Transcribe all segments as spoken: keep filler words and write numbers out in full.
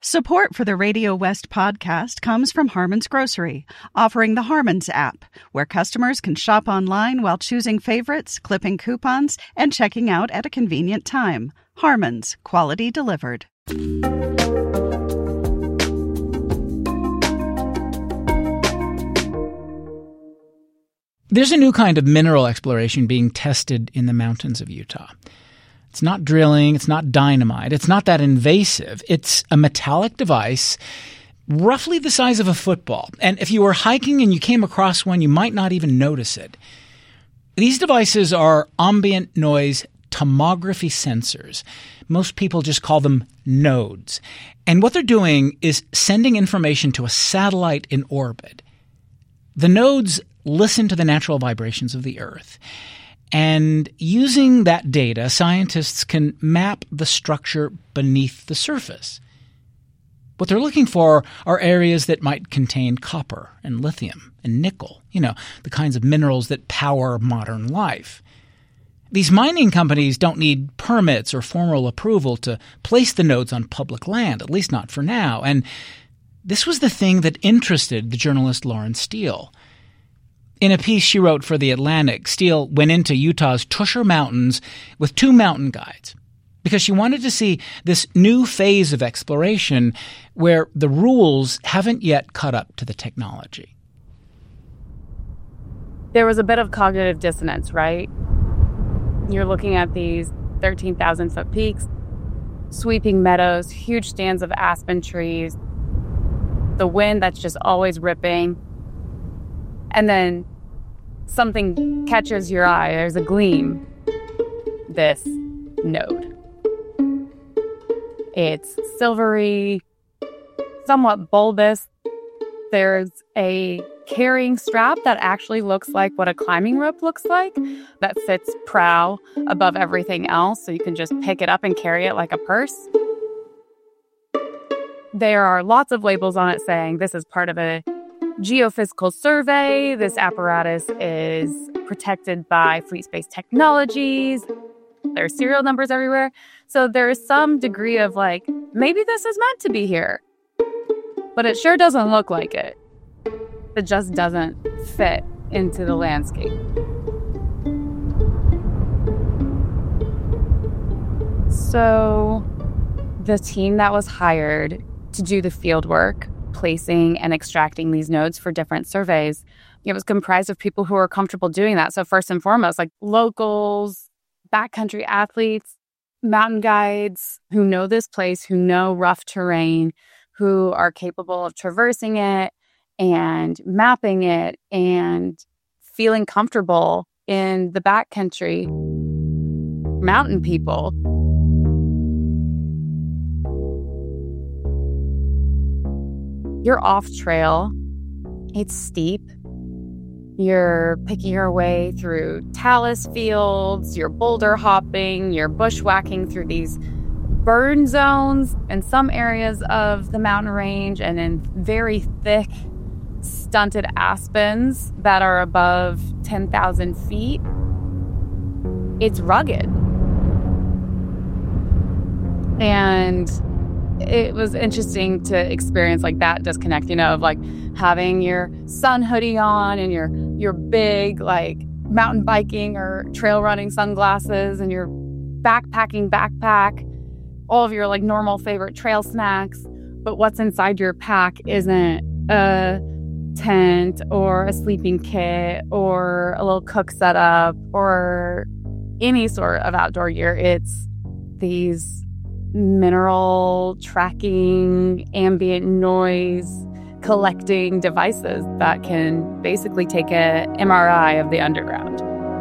Support for the Radio West podcast comes from Harmon's Grocery, offering the Harmon's app, where customers can shop online while choosing favorites, clipping coupons, and checking out at a convenient time. Harmon's, quality delivered. There's a new kind of mineral exploration being tested in the mountains of Utah. It's not drilling, it's not dynamite, it's not that invasive. It's a metallic device roughly the size of a football. And if you were hiking and you came across one, you might not even notice it. These devices are ambient noise tomography sensors. Most people just call them nodes. And what they're doing is sending information to a satellite in orbit. The nodes listen to the natural vibrations of the Earth. And using that data, scientists can map the structure beneath the surface. What they're looking for are areas that might contain copper and lithium and nickel, you know, the kinds of minerals that power modern life. These mining companies don't need permits or formal approval to place the nodes on public land, at least not for now. And this was the thing that interested the journalist Lauren Steele. In a piece she wrote for The Atlantic, Steele went into Utah's Tusher Mountains with two mountain guides because she wanted to see this new phase of exploration where the rules haven't yet caught up to the technology. There was a bit of cognitive dissonance, right? You're looking at these thirteen thousand foot peaks, sweeping meadows, huge stands of aspen trees, the wind that's just always ripping. And then something catches your eye. There's a gleam. This node. It's silvery, somewhat bulbous. There's a carrying strap that actually looks like what a climbing rope looks like that sits prow above everything else, so you can just pick it up and carry it like a purse. There are lots of labels on it saying this is part of a geophysical survey. This apparatus is protected by Fleet Space Technologies. There's serial numbers everywhere. So there is some degree of like, maybe this is meant to be here. But it sure doesn't look like it. It just doesn't fit into the landscape. So the team that was hired to do the field work, placing and extracting these nodes for different surveys, it was comprised of people who are comfortable doing that. So first and foremost, like locals, backcountry athletes, mountain guides who know this place, who know rough terrain, who are capable of traversing it and mapping it and feeling comfortable in the backcountry. Mountain people. You're off trail. It's steep. You're picking your way through talus fields, you're boulder hopping, you're bushwhacking through these burn zones in some areas of the mountain range and in very thick, stunted aspens that are above ten thousand feet. It's rugged. And it was interesting to experience like that disconnect, you know, of like having your sun hoodie on and your your big like mountain biking or trail running sunglasses and your backpacking backpack, all of your like normal favorite trail snacks. But what's inside your pack isn't a tent or a sleeping kit or a little cook setup or any sort of outdoor gear. It's these mineral tracking, ambient noise collecting devices that can basically take a M R I of the underground.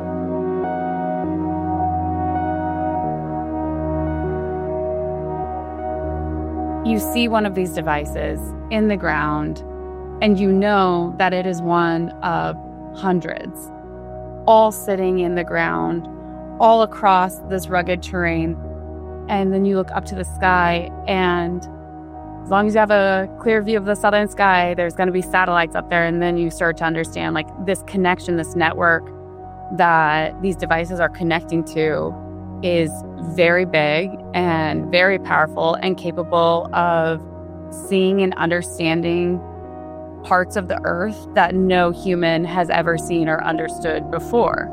You see one of these devices in the ground and you know that it is one of hundreds, all sitting in the ground, all across this rugged terrain. And then you look up to the sky, and as long as you have a clear view of the southern sky, there's going to be satellites up there. And then you start to understand like this connection, this network that these devices are connecting to is very big and very powerful and capable of seeing and understanding parts of the earth that no human has ever seen or understood before.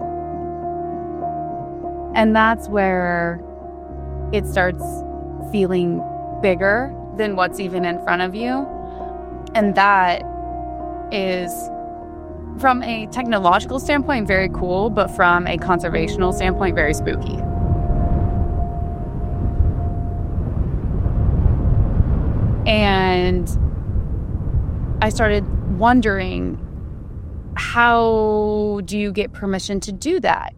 And that's where it starts feeling bigger than what's even in front of you. And that is, from a technological standpoint, very cool, but from a conservational standpoint, very spooky. And I started wondering, how do you get permission to do that?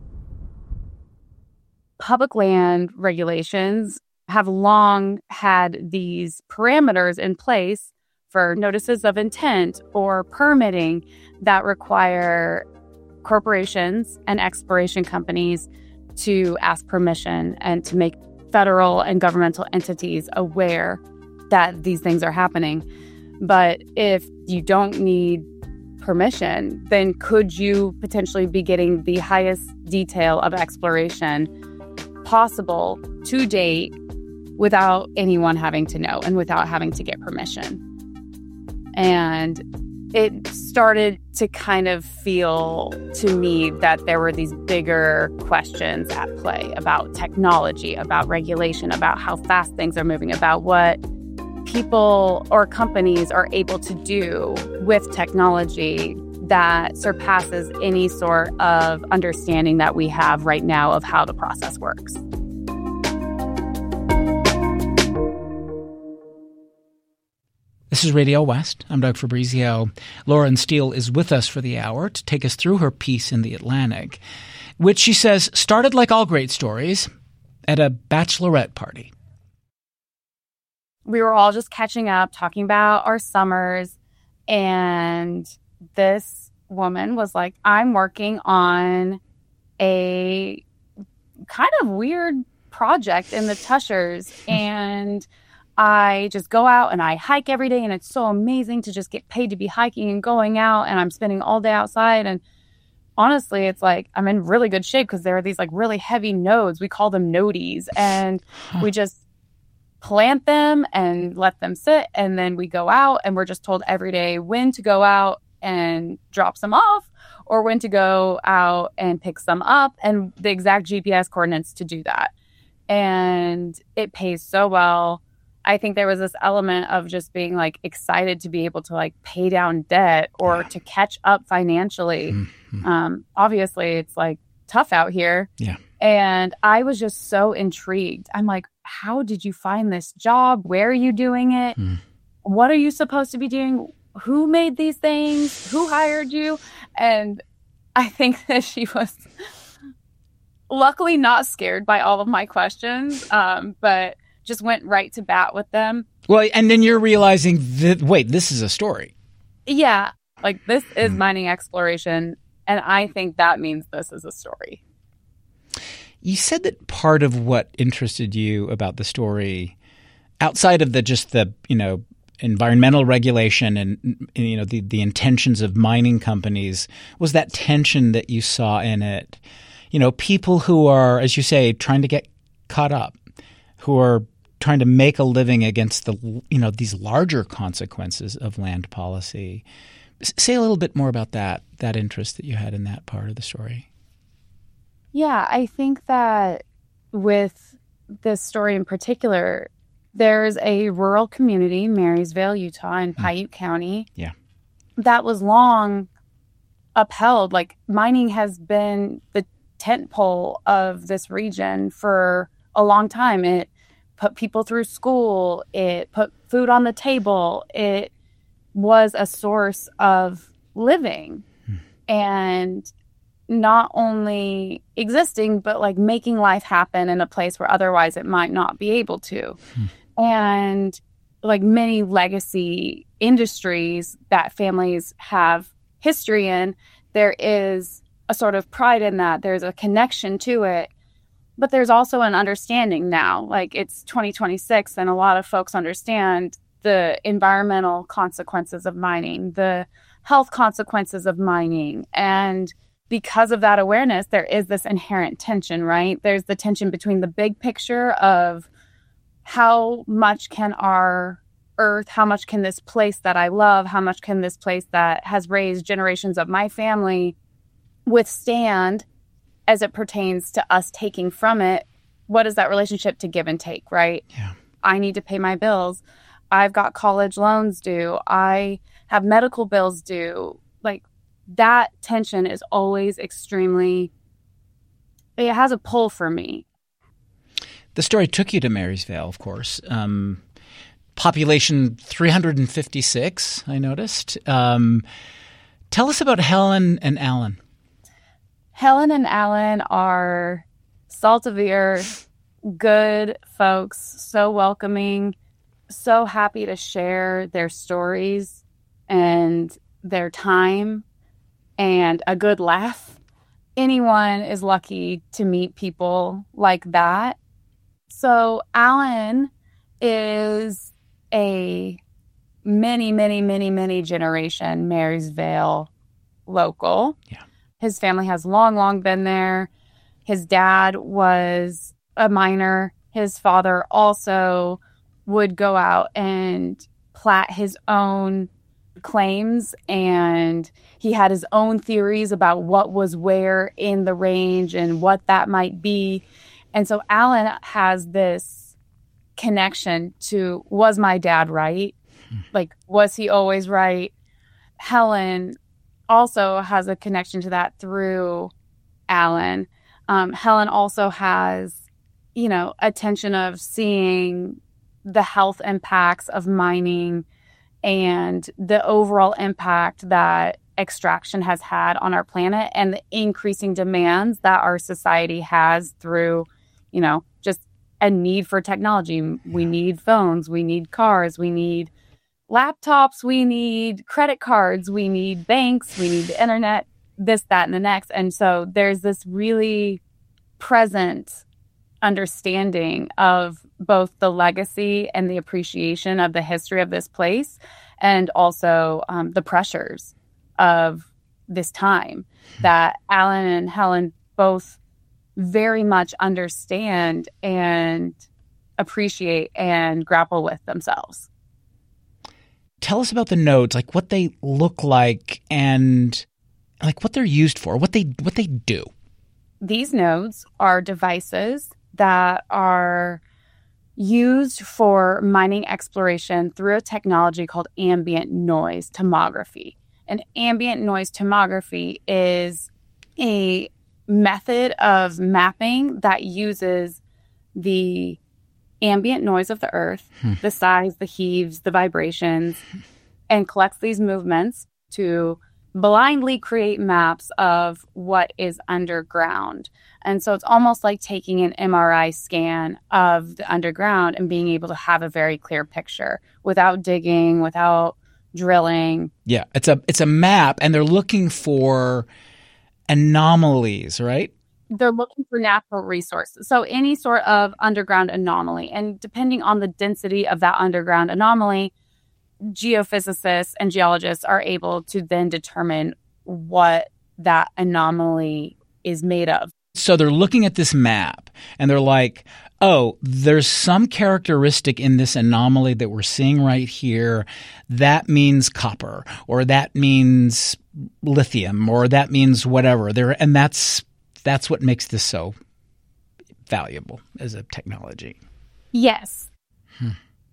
Public land regulations have long had these parameters in place for notices of intent or permitting that require corporations and exploration companies to ask permission and to make federal and governmental entities aware that these things are happening. But if you don't need permission, then could you potentially be getting the highest detail of exploration possible to date without anyone having to know and without having to get permission? And it started to kind of feel to me that there were these bigger questions at play about technology, about regulation, about how fast things are moving, about what people or companies are able to do with technology that surpasses any sort of understanding that we have right now of how the process works. This is Radio West. I'm Doug Fabrizio. Lauren Steele is with us for the hour to take us through her piece in The Atlantic, which she says started like all great stories at a bachelorette party. We were all just catching up, talking about our summers, and this woman was like, I'm working on a kind of weird project in the Tushers, and I just go out and I hike every day, and it's so amazing to just get paid to be hiking and going out, and I'm spending all day outside. And honestly, it's like I'm in really good shape because there are these like really heavy nodes. We call them nodies, and we just plant them and let them sit, and then we go out, and we're just told every day when to go out and drop some off or when to go out and pick some up, and the exact G P S coordinates to do that. And it pays so well. I think there was this element of just being like excited to be able to like pay down debt or yeah. to catch up financially. Mm-hmm. Um, obviously, it's like tough out here. Yeah. And I was just so intrigued. I'm like, how did you find this job? Where are you doing it? Mm. What are you supposed to be doing? Who made these things? Who hired you? And I think that she was luckily not scared by all of my questions, um, but just went right to bat with them. Well, and then you're realizing that, wait, this is a story. Yeah. Like, this is mm. mining exploration. And I think that means this is a story. You said that part of what interested you about the story, outside of the just the, you know, environmental regulation and, and you know, the, the intentions of mining companies, was that tension that you saw in it. You know, people who are, as you say, trying to get caught up, who are trying to make a living against the, you know, these larger consequences of land policy. Say a little bit more about that, that interest that you had in that part of the story. Yeah, I think that with this story in particular, there's a rural community, Marysville, Utah, in Piute mm. County, yeah, that was long upheld. Like, mining has been the tentpole of this region for a long time. It put people through school. It put food on the table. It was a source of living. Hmm. And not only existing, but like making life happen in a place where otherwise it might not be able to. Hmm. And like many legacy industries that families have history in, there is a sort of pride in that. There's a connection to it. But there's also an understanding now. Like, it's twenty twenty-six, and a lot of folks understand the environmental consequences of mining, the health consequences of mining. And because of that awareness, there is this inherent tension, right? There's the tension between the big picture of how much can our earth, how much can this place that I love, how much can this place that has raised generations of my family withstand as it pertains to us taking from it? What is that relationship to give and take, right? Yeah. I need to pay my bills. I've got college loans due. I have medical bills due. Like, that tension is always extremely, it has a pull for me. The story took you to Marysvale, of course. Um, population three hundred fifty-six, I noticed. Um, tell us about Helen and Alan. Helen and Alan are salt of the earth, good folks, so welcoming, so happy to share their stories and their time and a good laugh. Anyone is lucky to meet people like that. So Alan is a many, many, many, many generation Marysvale local. Yeah. His family has long, long been there. His dad was a miner. His father also would go out and plat his own claims, and he had his own theories about what was where in the range and what that might be. And so Alan has this connection to, was my dad right? Like, was he always right? Helen also has a connection to that through Alan. Um, Helen also has, you know, a tension of seeing the health impacts of mining and the overall impact that extraction has had on our planet and the increasing demands that our society has through, you know, just a need for technology. We need phones, we need cars, we need laptops, we need credit cards, we need banks, we need the internet, this, that, and the next. And so there's this really present understanding of both the legacy and the appreciation of the history of this place, and also um, the pressures of this time that Alan and Helen both very much understand and appreciate and grapple with themselves. Tell us about the nodes, like what they look like and like what they're used for, what they what they do. These nodes are devices that are used for mining exploration through a technology called ambient noise tomography. And ambient noise tomography is a method of mapping that uses the ambient noise of the earth, hmm. the sighs, the heaves, the vibrations, and collects these movements to blindly create maps of what is underground. And so it's almost like taking an M R I scan of the underground and being able to have a very clear picture without digging, without drilling. Yeah, it's a it's a map, and they're looking for anomalies, right? They're looking for natural resources. So any sort of underground anomaly. And depending on the density of that underground anomaly, geophysicists and geologists are able to then determine what that anomaly is made of. So they're looking at this map and they're like, oh, there's some characteristic in this anomaly that we're seeing right here. That means copper, or that means lithium, or that means whatever. There, and that's that's what makes this so valuable as a technology. Yes. Hmm.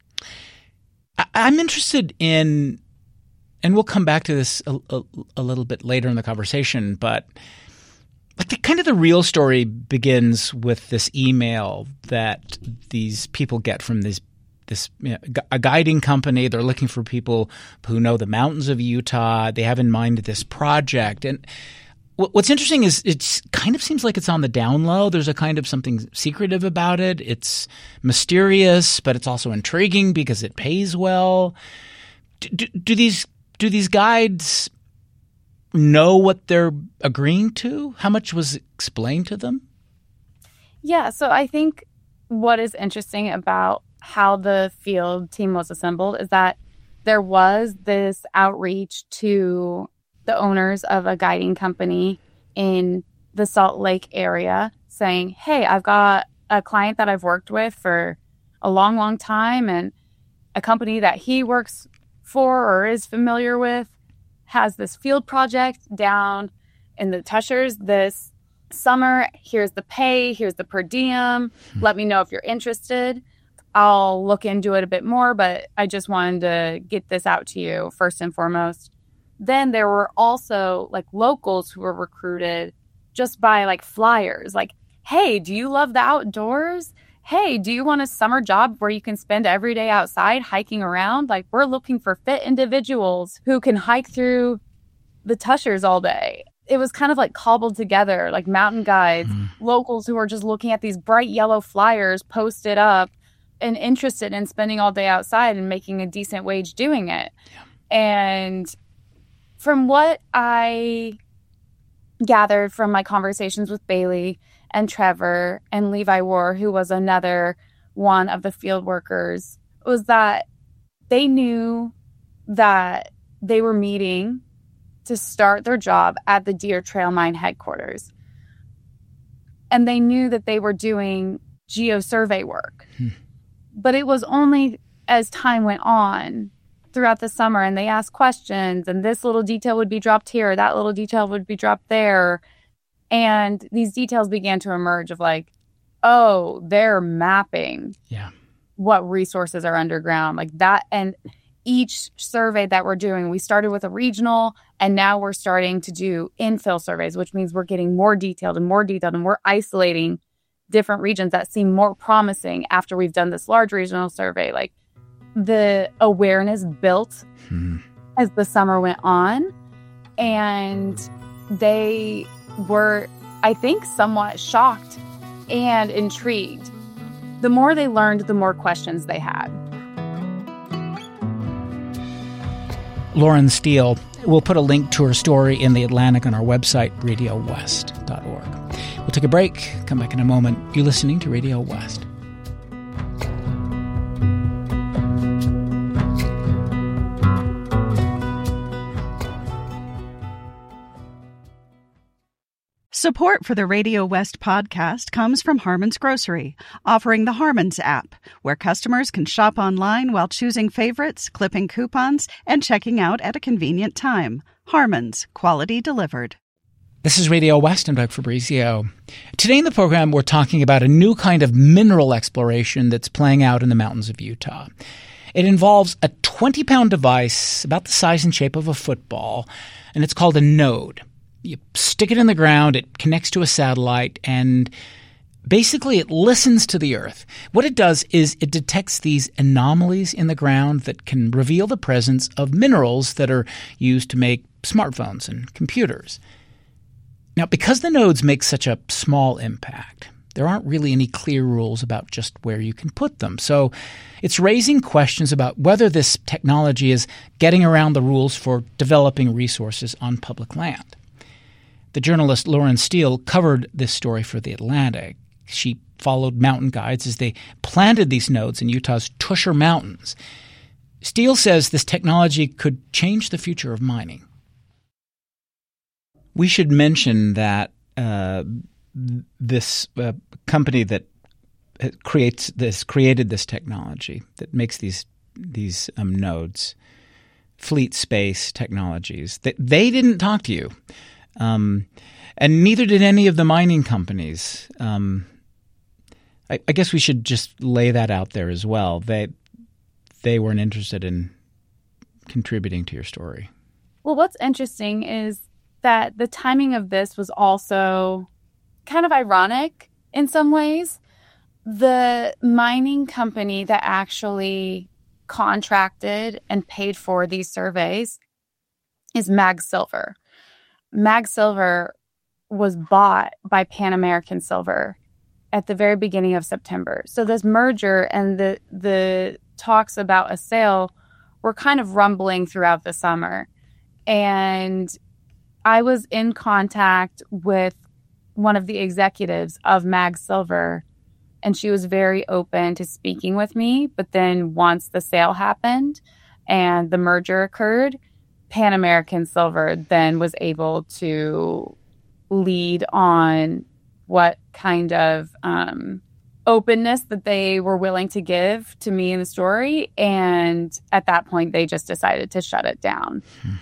I, I'm interested in, and we'll come back to this a, a, a little bit later in the conversation, but like the kind of the real story begins with this email that these people get from this this you know, a guiding company. They're looking for people who know the mountains of Utah. They have in mind this project. And what's interesting is it kind of seems like it's on the down low. There's a kind of something secretive about it. It's mysterious, but it's also intriguing because it pays well. Do, do, do these do these guides know what they're agreeing to? How much was explained to them? Yeah, so I think what is interesting about how the field team was assembled is that there was this outreach to the owners of a guiding company in the Salt Lake area saying, hey, I've got a client that I've worked with for a long, long time, and a company that he works for or is familiar with has this field project down in the Tushars this summer. Here's the pay. Here's the per diem. Let me know if you're interested. I'll look into it a bit more, but I just wanted to get this out to you first and foremost. Then there were also like locals who were recruited just by like flyers. Like, hey, do you love the outdoors? Hey, do you want a summer job where you can spend every day outside hiking around? Like, we're looking for fit individuals who can hike through the Tushars all day. It was kind of like cobbled together, like mountain guides, mm. locals who are just looking at these bright yellow flyers posted up and interested in spending all day outside and making a decent wage doing it. Yeah. And from what I gathered from my conversations with Bailey and Trevor and Levi War, who was another one of the field workers, was that they knew that they were meeting to start their job at the Deer Trail Mine headquarters. And they knew that they were doing geosurvey work. Hmm. But it was only as time went on throughout the summer and they asked questions and this little detail would be dropped here, that little detail would be dropped there. And these details began to emerge of like, oh, they're mapping yeah. what resources are underground like that. And each survey that we're doing, we started with a regional and now we're starting to do infill surveys, which means we're getting more detailed and more detailed and we're isolating different regions that seem more promising after we've done this large regional survey. Like the awareness built hmm. as the summer went on. And they were, I think, somewhat shocked and intrigued. The more they learned, the more questions they had. Lauren Steele. We'll put a link to her story in The Atlantic on our website, radio west dot org. We'll take a break, come back in a moment. You're listening to Radio West. Support for the Radio West podcast comes from Harmon's Grocery, offering the Harmon's app, where customers can shop online while choosing favorites, clipping coupons, and checking out at a convenient time. Harmon's, quality delivered. This is Radio West. I'm Doug Fabrizio. Today in the program, we're talking about a new kind of mineral exploration that's playing out in the mountains of Utah. It involves a twenty-pound device about the size and shape of a football, and it's called a node. You stick it in the ground, it connects to a satellite, and basically it listens to the Earth. What it does is it detects these anomalies in the ground that can reveal the presence of minerals that are used to make smartphones and computers. Now, because the nodes make such a small impact, there aren't really any clear rules about just where you can put them. So it's raising questions about whether this technology is getting around the rules for developing resources on public land. The journalist Lauren Steele covered this story for The Atlantic. She followed mountain guides as they planted these nodes in Utah's Tushar Mountains. Steele says this technology could change the future of mining. We should mention that uh, this uh, company that creates this created this technology that makes these these um, nodes, Fleet Space Technologies, that they didn't talk to you. Um, and neither did any of the mining companies. Um, I, I guess we should just lay that out there as well. They they weren't interested in contributing to your story. Well, what's interesting is that the timing of this was also kind of ironic in some ways. The mining company that actually contracted and paid for these surveys is Mag Silver. Mag Silver was bought by Pan American Silver at the very beginning of September. So this merger and the the talks about a sale were kind of rumbling throughout the summer. And I was in contact with one of the executives of Mag Silver, and she was very open to speaking with me. But then once the sale happened and the merger occurred, Pan American Silver then was able to lead on what kind of um, openness that they were willing to give to me in the story. And at that point, they just decided to shut it down. Hmm.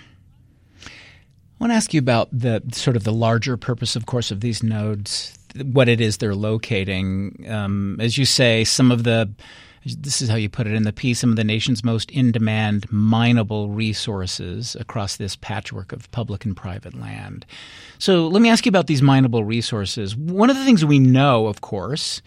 I want to ask you about the sort of the larger purpose, of course, of these nodes, what it is they're locating. Um, as you say, some of the This is how you put it in the piece, some of the nation's most in-demand mineable resources across this patchwork of public and private land. So let me ask you about these mineable resources. One of the things we know, of course,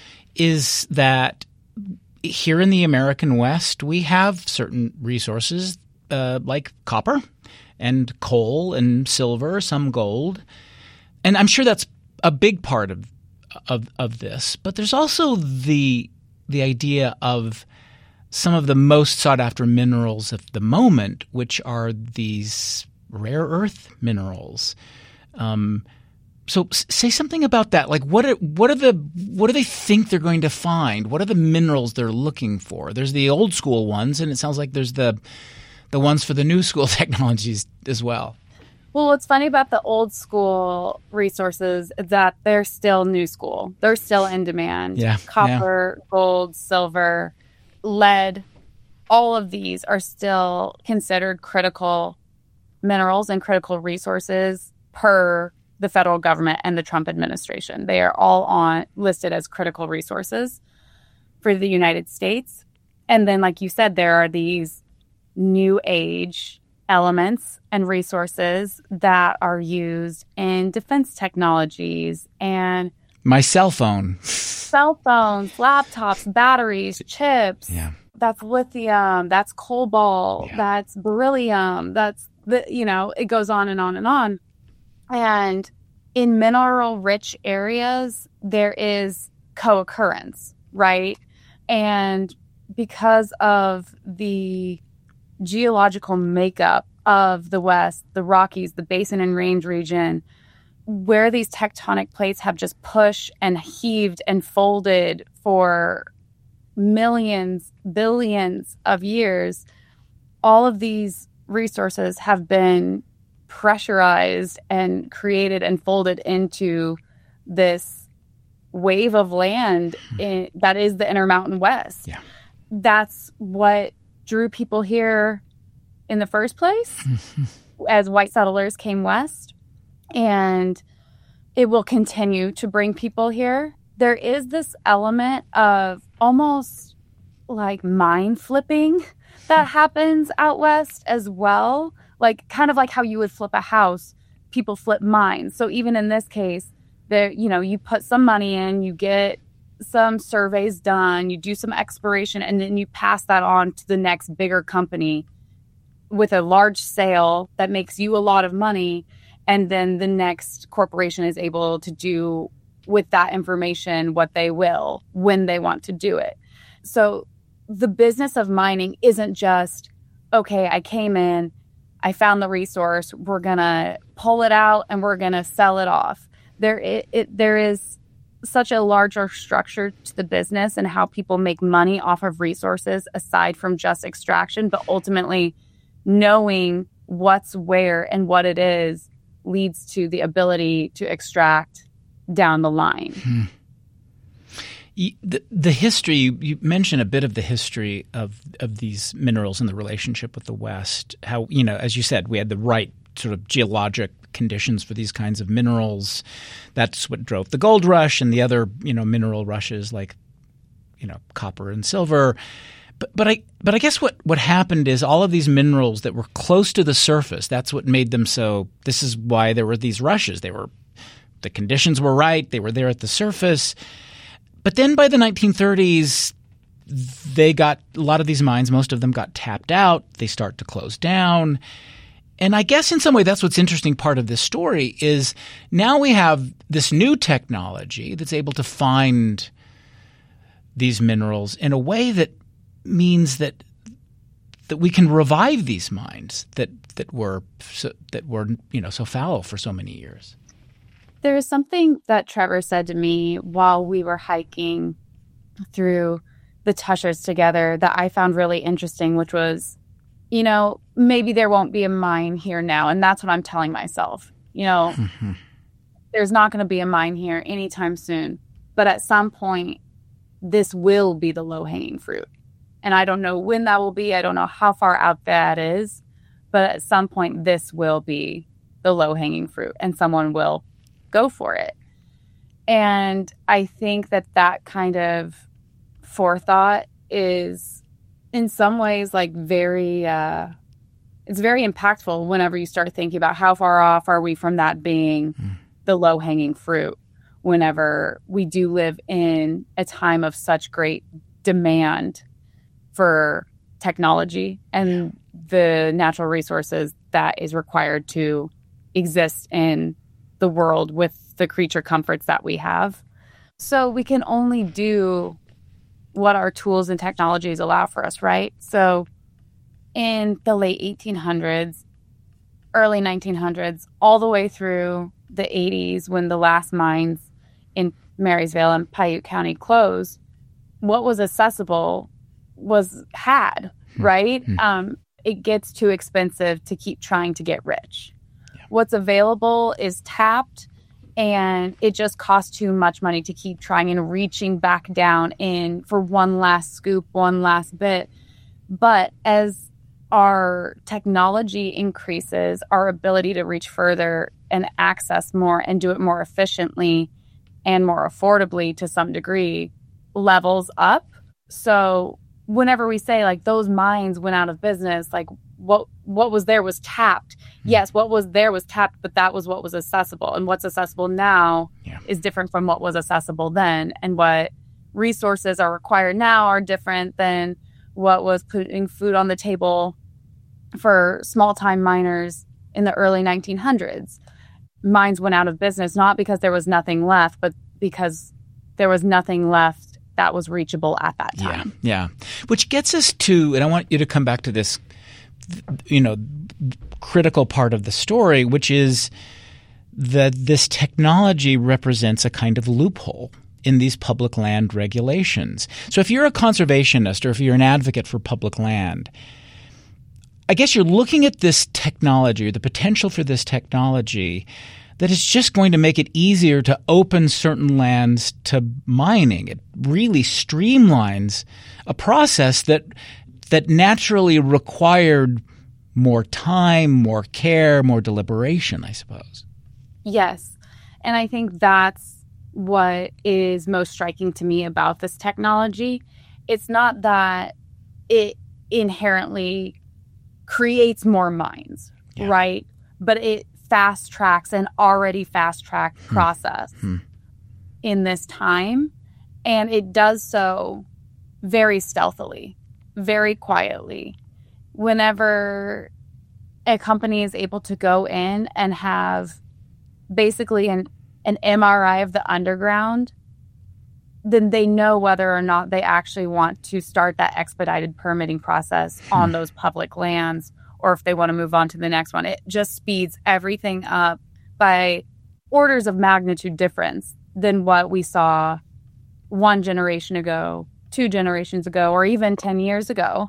is that here in the American West, we have certain resources uh, like copper and coal and silver, some gold. And I'm sure that's a big part of of, of this. But there's also the the idea of some of the most sought-after minerals of the moment, which are these rare earth minerals. Um, so s- say something about that. Like, what are, what are the what do they think they're going to find? What are the minerals they're looking for? There's the old school ones, and it sounds like there's the the ones for the new school technologies as well. Well, what's funny about the old school resources is that they're still new school. They're still in demand. Yeah, Copper, yeah. gold, silver, lead, all of these are still considered critical minerals and critical resources per the federal government and the Trump administration. They are all on listed as critical resources for the United States. And then, like you said, there are these new age elements and resources that are used in defense technologies and my cell phone, cell phones, laptops, batteries, chips. Yeah. That's lithium. That's cobalt. Yeah. That's beryllium. That's the, you know, it goes on and on and on. And in mineral rich areas, there is co-occurrence, right? And because of the geological makeup of the West, the Rockies, the Basin and Range region, where these tectonic plates have just pushed and heaved and folded for millions, billions of years, all of these resources have been pressurized and created and folded into this wave of land in, that is the Intermountain West. Yeah. That's what drew people here in the first place as white settlers came west, and it will continue to bring people here. There is this element of almost like mind flipping that happens out west as well, like kind of like how you would flip a house, people flip minds. So even in this case, there, you know, you put some money in, you get some surveys done, you do some exploration, and then you pass that on to the next bigger company with a large sale that makes you a lot of money. And then the next corporation is able to do with that information what they will when they want to do it. So the business of mining isn't just, okay, I came in, I found the resource, we're going to pull it out and we're going to sell it off. There, it, it, there is such a larger structure to the business and how people make money off of resources aside from just extraction, but ultimately knowing what's where and what it is leads to the ability to extract down the line. Hmm. The, the history, you, you mentioned a bit of the history of, of these minerals and the relationship with the West. How, you know, as you said, we had the right sort of geologic conditions for these kinds of minerals. That's what drove the gold rush and the other, you know, mineral rushes like, you know, copper and silver. But but I but I guess what, what happened is all of these minerals that were close to the surface, that's what made them so – this is why there were these rushes. They were – the conditions were right. They were there at the surface. But then by the nineteen thirties, they got – a lot of these mines, most of them got tapped out. They start to close down. And I guess in some way that's what's interesting part of this story is now we have this new technology that's able to find these minerals in a way that means that that we can revive these mines that that were so, that were you know so fallow for so many years. There is something that Trevor said to me while we were hiking through the Tushars together that I found really interesting, which was, you know, maybe there won't be a mine here now. And that's what I'm telling myself. You know, mm-hmm. There's not going to be a mine here anytime soon. But at some point, this will be the low-hanging fruit. And I don't know when that will be. I don't know how far out that is. But at some point, this will be the low-hanging fruit and someone will go for it. And I think that that kind of forethought is in some ways like very, uh, it's very impactful whenever you start thinking about how far off are we from that being mm. the low-hanging fruit whenever we do live in a time of such great demand for technology and the natural resources that is required to exist in the world with the creature comforts that we have. So we can only do what our tools and technologies allow for us, right? So in the late eighteen hundreds, early nineteen hundreds, all the way through the eighties, when the last mines in Marysville and Piute County closed, what was accessible was had, right? Mm-hmm. Um, it gets too expensive to keep trying to get rich. Yeah. What's available is tapped, and it just costs too much money to keep trying and reaching back down in for one last scoop, one last bit. But as our technology increases, our ability to reach further and access more and do it more efficiently and more affordably to some degree levels up. So whenever we say like those mines went out of business, like what what was there was tapped. Yes, what was there was tapped, but that was what was accessible. And what's accessible now yeah. is different from what was accessible then. And what resources are required now are different than what was putting food on the table for small-time miners in the early nineteen hundreds. Mines went out of business not because there was nothing left, but because there was nothing left that was reachable at that time. Yeah, yeah. Which gets us to, and I want you to come back to this, you know, critical part of the story, which is that this technology represents a kind of loophole in these public land regulations. So if you're a conservationist or if you're an advocate for public land, I guess you're looking at this technology or the potential for this technology that is just going to make it easier to open certain lands to mining. It really streamlines a process that that naturally required more time, more care, more deliberation, I suppose. Yes. And I think that's what is most striking to me about this technology. It's not that it inherently creates more mines, yeah. right? But it fast tracks an already fast tracked hmm. process hmm. in this time. And it does so very stealthily, very quietly. Whenever a company is able to go in and have basically an, an M R I of the underground, then they know whether or not they actually want to start that expedited permitting process hmm. on those public lands, or if they want to move on to the next one. It just speeds everything up by orders of magnitude difference than what we saw one generation ago, two generations ago, or even ten years ago.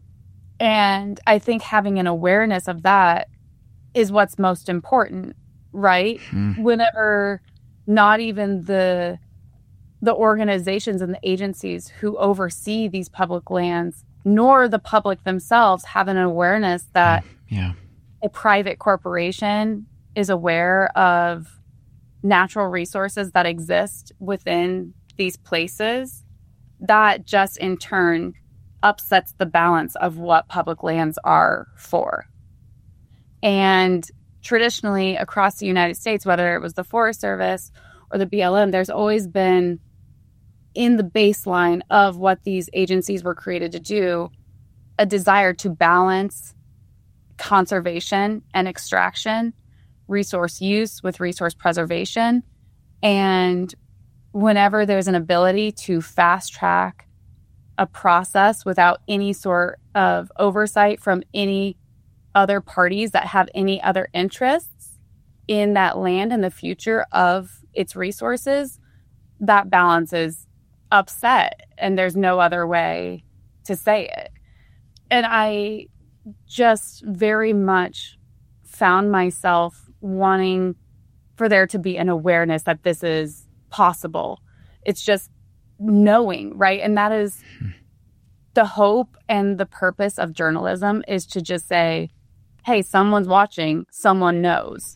And I think having an awareness of that is what's most important, right? Mm. Whenever not even the the organizations and the agencies who oversee these public lands, nor the public themselves, have an awareness that yeah. a private corporation is aware of natural resources that exist within these places, that just in turn upsets the balance of what public lands are for. And traditionally across the United States, whether it was the Forest Service or the B L M, there's always been in the baseline of what these agencies were created to do, a desire to balance conservation and extraction, resource use with resource preservation. And whenever there's an ability to fast track a process without any sort of oversight from any other parties that have any other interests in that land and the future of its resources, that balance is upset, and there's no other way to say it. And I just very much found myself wanting for there to be an awareness that this is possible. It's just knowing, right? And that is the hope and the purpose of journalism, is to just say, hey, someone's watching, someone knows.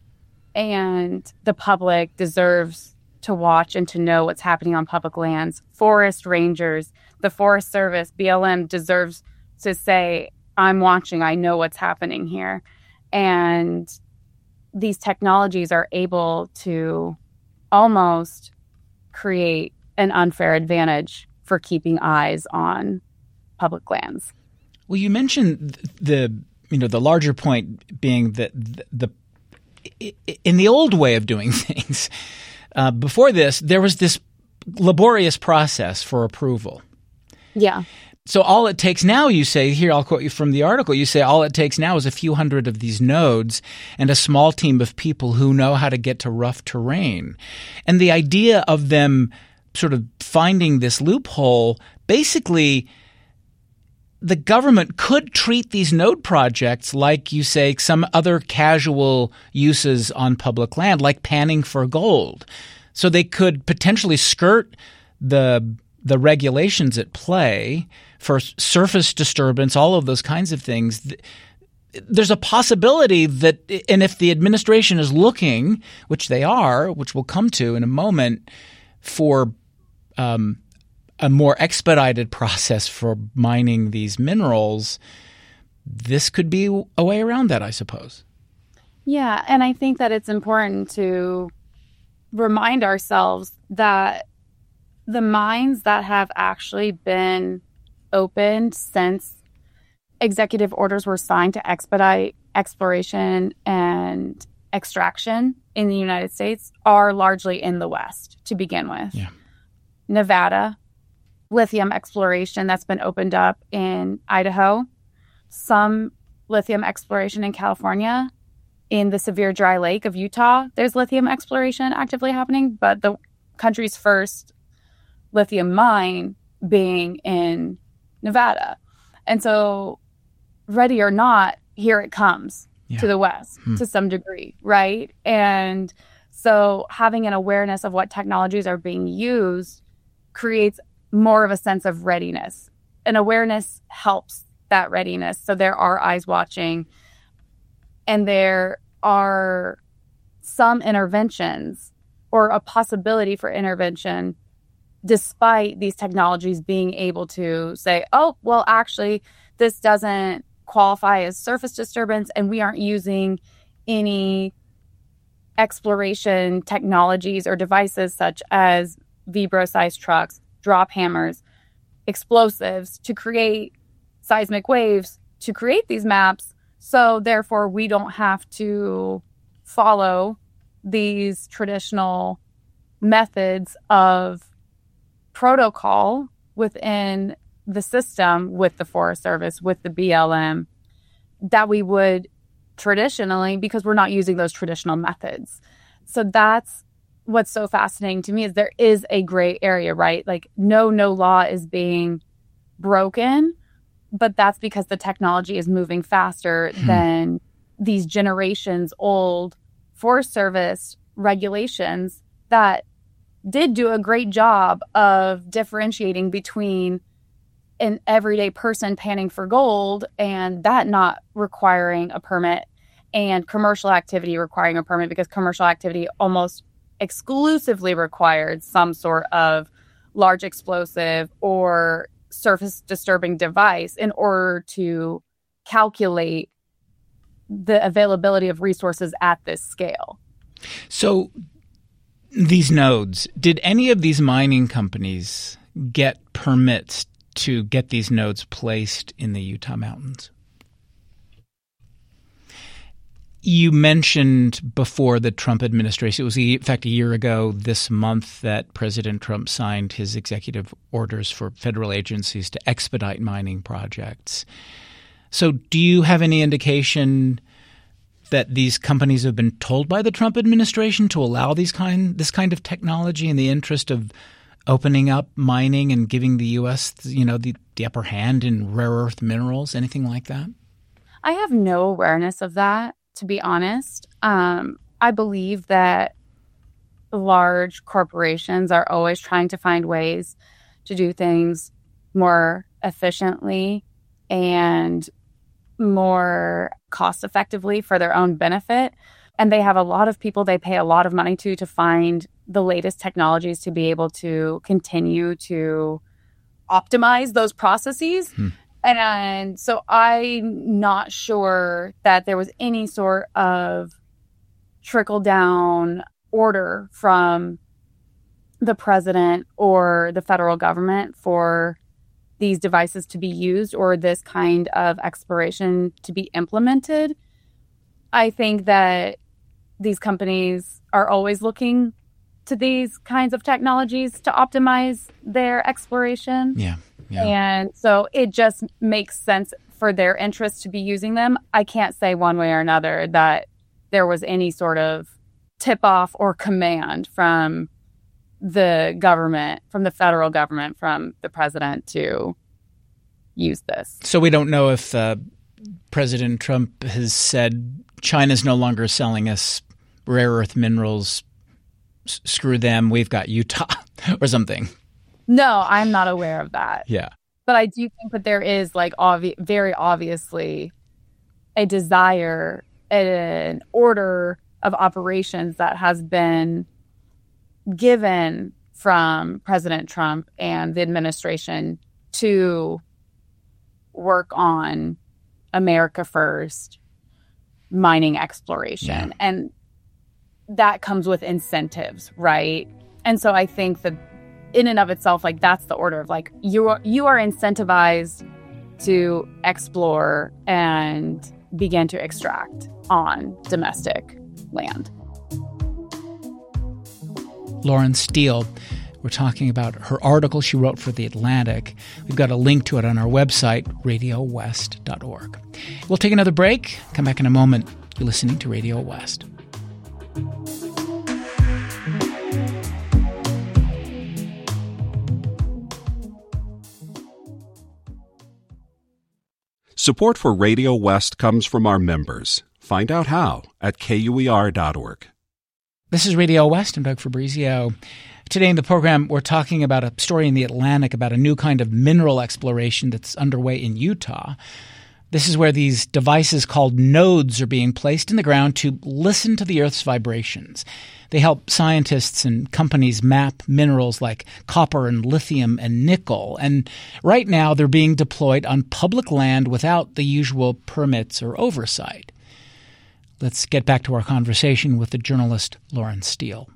And the public deserves to watch and to know what's happening on public lands. Forest rangers, the Forest Service, B L M deserves to say, I'm watching, I know what's happening here. And these technologies are able to almost create an unfair advantage for keeping eyes on public lands. Well, you mentioned the, you know, the larger point being that the, the in the old way of doing things, uh, before this, there was this laborious process for approval. Yeah. So all it takes now, you say, here I'll quote you from the article, you say all it takes now is a few hundred of these nodes and a small team of people who know how to get to rough terrain. And the idea of them sort of finding this loophole, basically the government could treat these node projects like, you say, some other casual uses on public land, like panning for gold. So they could potentially skirt the the regulations at play for surface disturbance, all of those kinds of things. There's a possibility that, and if the administration is looking, which they are, which we'll come to in a moment, for um, a more expedited process for mining these minerals, this could be a way around that, I suppose. Yeah, and I think that it's important to remind ourselves that the mines that have actually been opened since executive orders were signed to expedite exploration and extraction in the United States are largely in the West to begin with. Yeah. Nevada, lithium exploration that's been opened up in Idaho, some lithium exploration in California, in the Severe Dry Lake of Utah, there's lithium exploration actively happening, but the country's first lithium mine being in Nevada. And so, ready or not, here it comes yeah. to the West hmm. to some degree, right? And so having an awareness of what technologies are being used creates more of a sense of readiness. And awareness helps that readiness. So there are eyes watching, and there are some interventions or a possibility for intervention despite these technologies being able to say, oh, well, actually, this doesn't qualify as surface disturbance, and we aren't using any exploration technologies or devices such as Vibro-sized trucks, drop hammers, explosives to create seismic waves to create these maps. So therefore, we don't have to follow these traditional methods of protocol within the system with the Forest Service, with the B L M, that we would traditionally, because we're not using those traditional methods. So that's what's so fascinating to me, is there is a gray area, right? Like no, no law is being broken, but that's because the technology is moving faster hmm. than these generations old Forest Service regulations that did do a great job of differentiating between an everyday person panning for gold and that not requiring a permit, and commercial activity requiring a permit, because commercial activity almost exclusively required some sort of large explosive or surface disturbing device in order to calculate the availability of resources at this scale. So these nodes, did any of these mining companies get permits to get these nodes placed in the Utah mountains? You mentioned before the Trump administration, it was in fact a year ago this month that President Trump signed his executive orders for federal agencies to expedite mining projects. So do you have any indication that these companies have been told by the Trump administration to allow these kind this kind of technology in the interest of opening up mining and giving the U S, you know, the, the upper hand in rare earth minerals, anything like that? I have no awareness of that, to be honest. Um, I believe that large corporations are always trying to find ways to do things more efficiently and more cost effectively for their own benefit. And they have a lot of people they pay a lot of money to to find the latest technologies to be able to continue to optimize those processes. Hmm. And, and so I'm not sure that there was any sort of trickle down order from the president or the federal government for these devices to be used or this kind of exploration to be implemented. I think that these companies are always looking to these kinds of technologies to optimize their exploration. Yeah, yeah. And so it just makes sense for their interest to be using them. I can't say one way or another that there was any sort of tip-off or command from the government, from the federal government, from the president to use this. So we don't know if uh, President Trump has said China's no longer selling us rare earth minerals. S- screw them. We've got Utah or something. No, I'm not aware of that. Yeah. But I do think that there is like obvi- very obviously a desire, an order of operations that has been given from President Trump and the administration to work on America First mining exploration. Yeah. And that comes with incentives, right? And so I think that in and of itself, like that's the order of like you are, you are incentivized to explore and begin to extract on domestic land. Lauren Steele, we're talking about her article she wrote for The Atlantic. We've got a link to it on our website, radio west dot org. We'll take another break. Come back in a moment. You're listening to Radio West. Support for Radio West comes from our members. Find out how at K U E R dot org. This is Radio West. I'm Doug Fabrizio. Today in the program, we're talking about a story in The Atlantic about a new kind of mineral exploration that's underway in Utah. This is where these devices called nodes are being placed in the ground to listen to the Earth's vibrations. They help scientists and companies map minerals like copper and lithium and nickel. And right now, they're being deployed on public land without the usual permits or oversight. Let's get back to our conversation with the journalist Lauren Steele.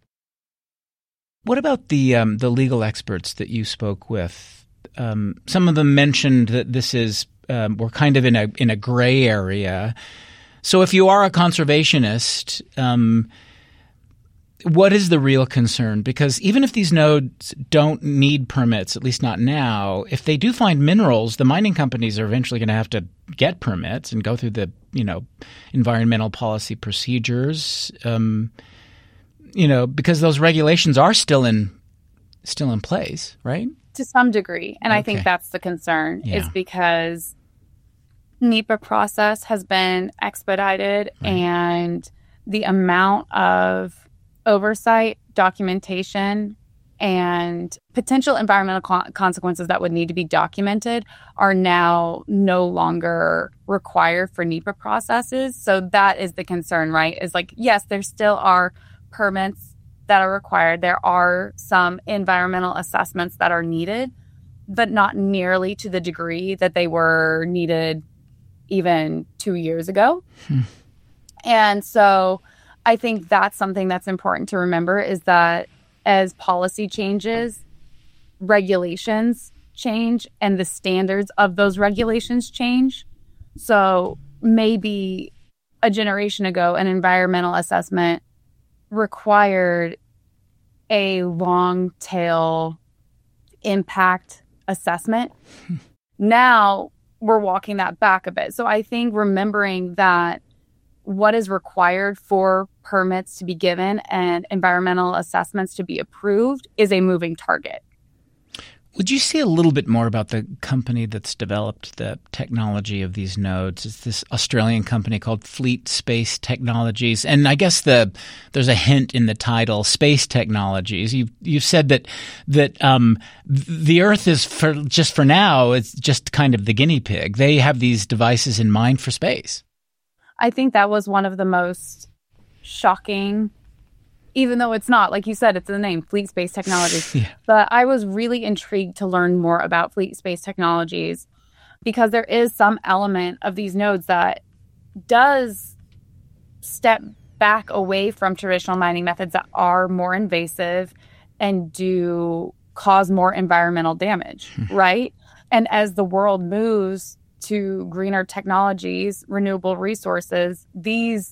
What about the um, the legal experts that you spoke with? Um, some of them mentioned that this is um, we're kind of in a in a gray area. So if you are a conservationist, um, what is the real concern? Because even if these nodes don't need permits, at least not now, if they do find minerals, the mining companies are eventually going to have to get permits and go through the, you know, environmental policy procedures, um, you know, because those regulations are still in still in place, right? To some degree. And Okay. I think that's the concern Yeah. is because NEPA process has been expedited Right. and the amount of oversight, documentation, and potential environmental co- consequences that would need to be documented are now no longer required for NEPA processes. So that is the concern, right? Is like, yes, there still are permits that are required. There are some environmental assessments that are needed, but not nearly to the degree that they were needed even two years ago. Hmm. And so I think that's something that's important to remember is that as policy changes, regulations change and the standards of those regulations change. So maybe a generation ago, an environmental assessment required a long tail impact assessment. Now we're walking that back a bit. So I think remembering that what is required for permits to be given and environmental assessments to be approved is a moving target. Would you say a little bit more about the company that's developed the technology of these nodes? It's this Australian company called Fleet Space Technologies. And I guess the there's a hint in the title, Space Technologies. You've, you've said that that um, the Earth is, for just for now, it's just kind of the guinea pig. They have these devices in mind for space. I think that was one of the most shocking, even though it's not, like you said, it's in the name, Fleet Space Technologies. Yeah. But I was really intrigued to learn more about Fleet Space Technologies because there is some element of these nodes that does step back away from traditional mining methods that are more invasive and do cause more environmental damage, right? And as the world moves to greener technologies, renewable resources, these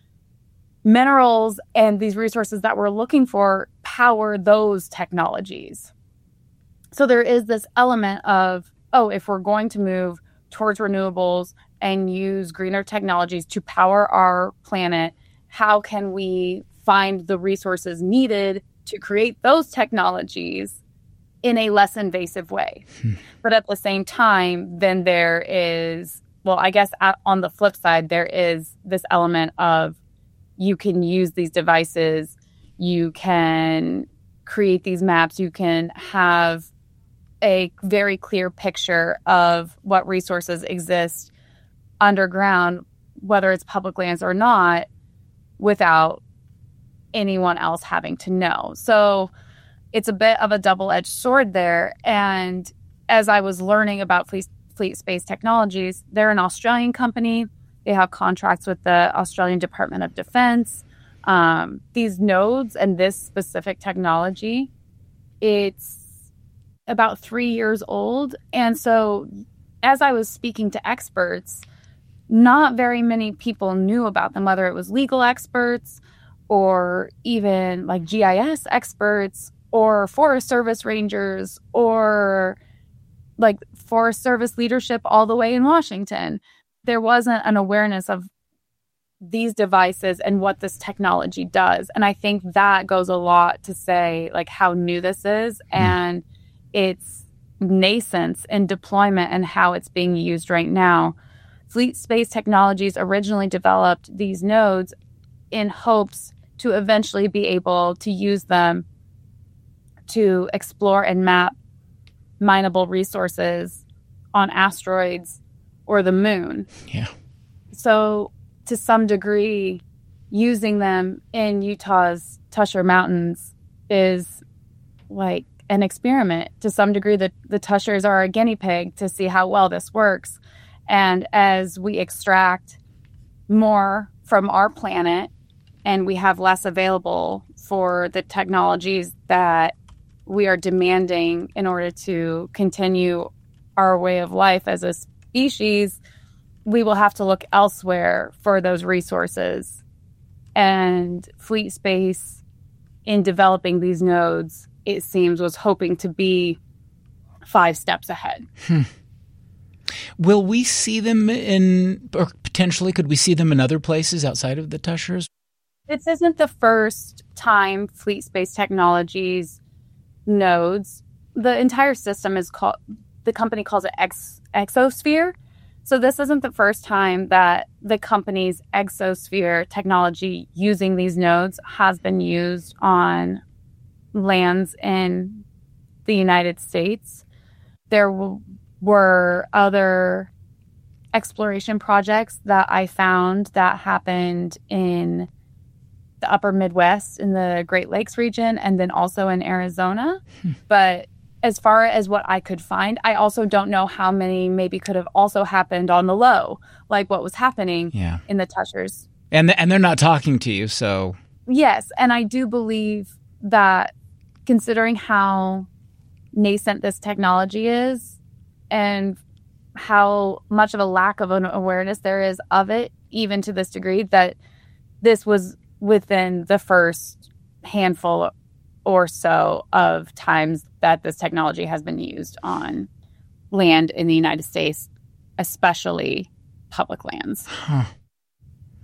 minerals and these resources that we're looking for power those technologies. So there is this element of, oh, if we're going to move towards renewables and use greener technologies to power our planet, how can we find the resources needed to create those technologies in a less invasive way? Hmm. But at the same time, then there is, well, I guess on the flip side, there is this element of you can use these devices, you can create these maps, you can have a very clear picture of what resources exist underground, whether it's public lands or not, without anyone else having to know. So it's a bit of a double-edged sword there. And as I was learning about Fleet, Fleet Space Technologies, they're an Australian company. They have contracts with the Australian Department of Defense. Um, these nodes and this specific technology, it's about three years old. And so as I was speaking to experts, not very many people knew about them, whether it was legal experts or even like G I S experts or Forest Service rangers or like Forest Service leadership all the way in Washington. There wasn't an awareness of these devices and what this technology does. And I think that goes a lot to say like how new this is mm. and its nascence in deployment and how it's being used right now. Fleet Space Technologies originally developed these nodes in hopes to eventually be able to use them to explore and map mineable resources on asteroids or the moon. Yeah. So to some degree, using them in Utah's Tusher Mountains is like an experiment. To some degree, the, the Tushers are a guinea pig to see how well this works. And as we extract more from our planet and we have less available for the technologies that we are demanding in order to continue our way of life as a species, we will have to look elsewhere for those resources. And Fleet Space, in developing these nodes, it seems was hoping to be five steps ahead. Hmm. Will we see them in, or potentially could we see them in other places outside of the Tushers? This isn't the first time Fleet Space Technologies nodes. The entire system is called, the company calls it Ex, Exosphere. So this isn't the first time that the company's Exosphere technology using these nodes has been used on lands in the United States. There w- were other exploration projects that I found that happened in the upper Midwest, in the Great Lakes region, and then also in Arizona. Hmm. But as far as what I could find, I also don't know how many maybe could have also happened on the low, like what was happening yeah. in the Tushers. And th- and they're not talking to you, so... Yes, and I do believe that considering how nascent this technology is and how much of a lack of an awareness there is of it, even to this degree, that this was within the first handful or so of times that this technology has been used on land in the United States, especially public lands. Huh.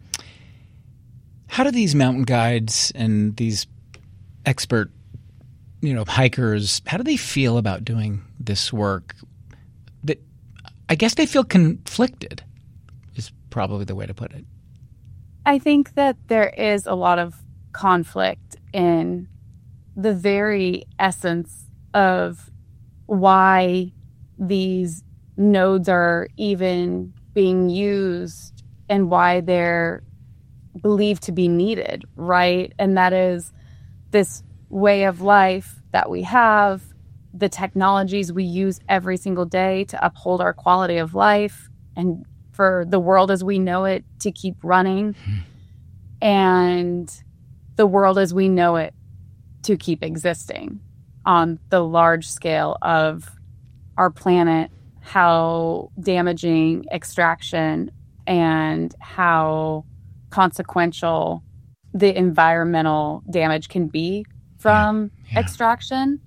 How do these mountain guides and these expert you know, hikers, how do they feel about doing this work? That I guess they feel conflicted is probably the way to put it. I think that there is a lot of conflict in the very essence of why these nodes are even being used and why they're believed to be needed, right? And that is this way of life that we have, the technologies we use every single day to uphold our quality of life and for the world as we know it to keep running, mm-hmm. and the world as we know it to keep existing on the large scale of our planet, how damaging extraction and how consequential the environmental damage can be from yeah, yeah. extraction.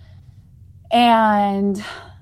And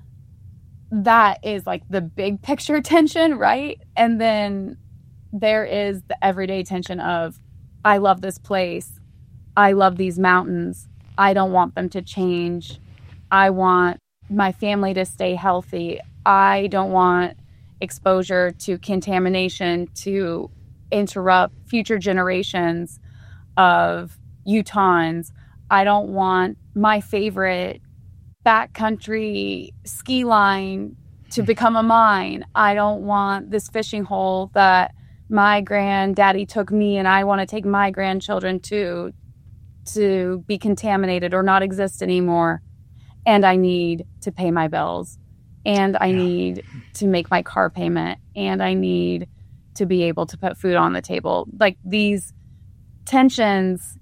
that is like the big picture tension, right? And then there is the everyday tension of, I love this place. I love these mountains. I don't want them to change. I want my family to stay healthy. I don't want exposure to contamination to interrupt future generations of Utahns. I don't want my favorite backcountry ski line to become a mine. I don't want this fishing hole that my granddaddy took me and I want to take my grandchildren to to be contaminated or not exist anymore. And I need to pay my bills. And I need to make my car payment. And I need to be able to put food on the table. Like, these tensions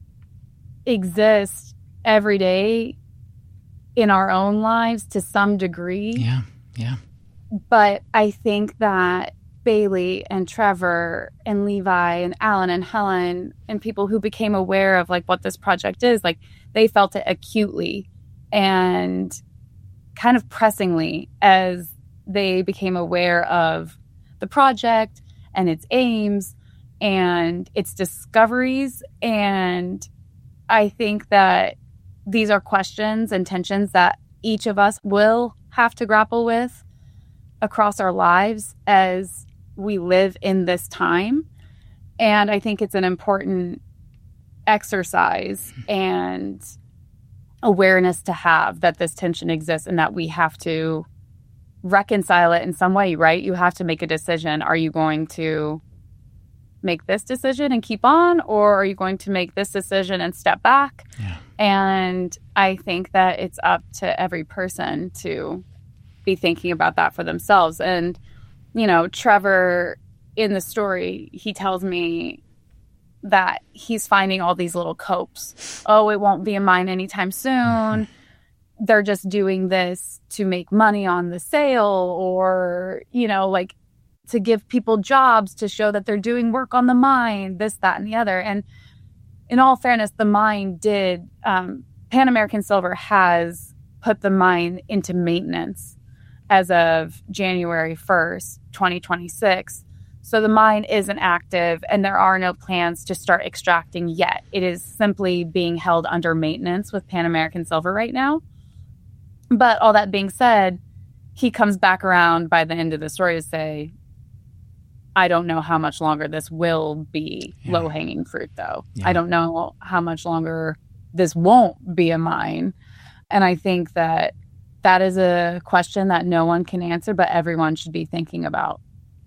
exist every day in our own lives to some degree. Yeah, yeah. But I think that Bailey and Trevor and Levi and Alan and Helen and people who became aware of like what this project is, like they felt it acutely and kind of pressingly as they became aware of the project and its aims and its discoveries. And I think that these are questions and tensions that each of us will have to grapple with across our lives as we live in this time. And I think it's an important exercise and awareness to have that this tension exists and that we have to reconcile it in some way, right? You have to make a decision. Are you going to make this decision and keep on, or are you going to make this decision and step back? Yeah. And I think that it's up to every person to be thinking about that for themselves. And, you know, Trevor in the story, he tells me that he's finding all these little copes. Oh, it won't be a mine anytime soon. They're just doing this to make money on the sale, or, you know, like to give people jobs to show that they're doing work on the mine, this, that, and the other. And in all fairness, the mine did, um, Pan American Silver has put the mine into maintenance as of January first, twenty twenty-six. So the mine isn't active and there are no plans to start extracting yet. It is simply being held under maintenance with Pan American Silver right now. But all that being said, he comes back around by the end of the story to say, I don't know how much longer this will be yeah. low-hanging fruit, though. Yeah. I don't know how much longer this won't be a mine. And I think that that is a question that no one can answer, but everyone should be thinking about.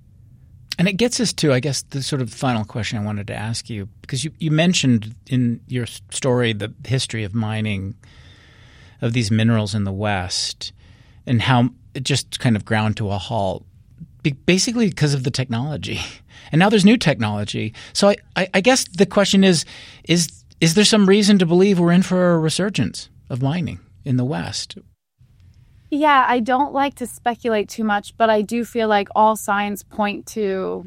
And it gets us to, I guess, the sort of final question I wanted to ask you, because you, you mentioned in your story the history of mining of these minerals in the West and how it just kind of ground to a halt, basically because of the technology. And now there's new technology. So I, I, I guess the question is, is, is there some reason to believe we're in for a resurgence of mining in the West? Yeah, I don't like to speculate too much, but I do feel like all signs point to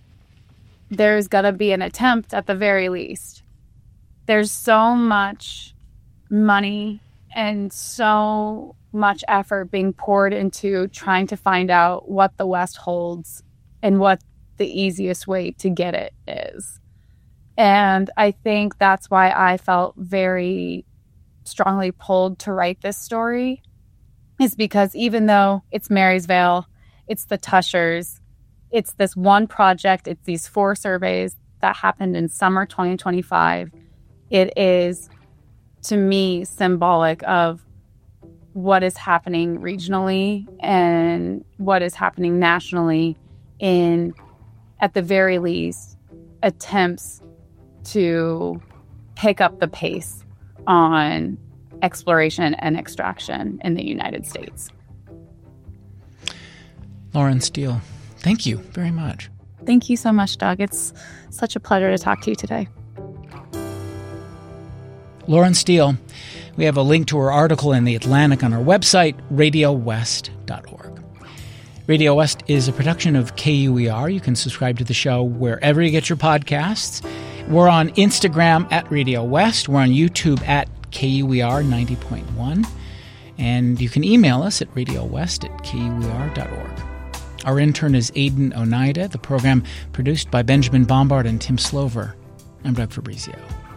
there's going to be an attempt at the very least. There's so much money and so much effort being poured into trying to find out what the West holds and what the easiest way to get it is. And I think that's why I felt very strongly pulled to write this story is because even though it's Marysvale, it's the Tushers, it's this one project, it's these four surveys that happened in summer twenty twenty-five, it is, to me, symbolic of what is happening regionally and what is happening nationally in, at the very least, attempts to pick up the pace on exploration and extraction in the United States. Lauren Steele, thank you very much. Thank you so much, Doug. It's such a pleasure to talk to you today. Lauren Steele. We have a link to her article in The Atlantic on our website, radio west dot org. Radio West is a production of K U E R. You can subscribe to the show wherever you get your podcasts. We're on Instagram at Radio West. We're on YouTube at K U E R ninety point one. And you can email us at radiowest at K U E R dot org. Our intern is Aidan Oneida. The program produced by Benjamin Bombard and Tim Slover. I'm Doug Fabrizio.